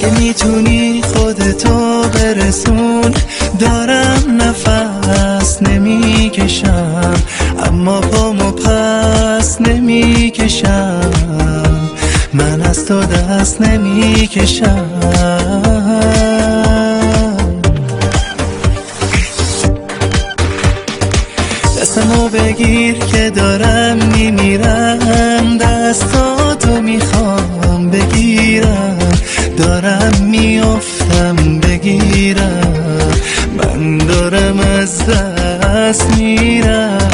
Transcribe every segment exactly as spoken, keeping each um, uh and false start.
اگه میتونی خودتو برسون. دارم نفس نمیکشم اما پامو پس نمیکشم، من از تو دست نمیکشم. دستمو بگیر که دارم میمیرم، دستاتو میخوام بگیرم، دارم میافتم بگیرم، من دارم از دست میرم.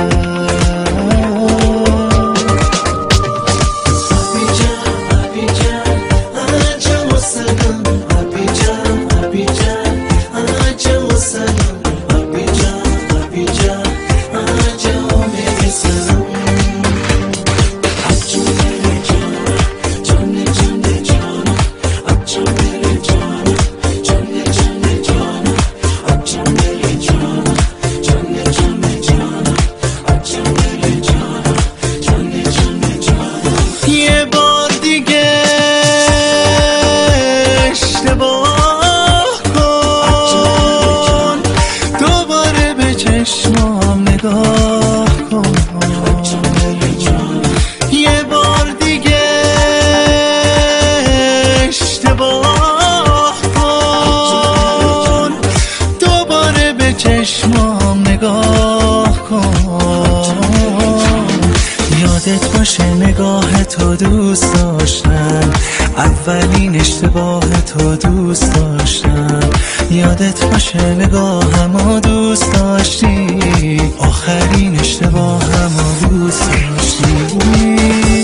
چشمام نگاه کن، یه بار دیگه اشتباه کن، دوباره به چشمام نگاه کن. یادت باشه نگاه تو دوست داشتم، اولین اشتباه تو دوست داشتم. یادت باشه نگاهمو دوست داشتی، آخرین اشتباهمو دوست داشتی.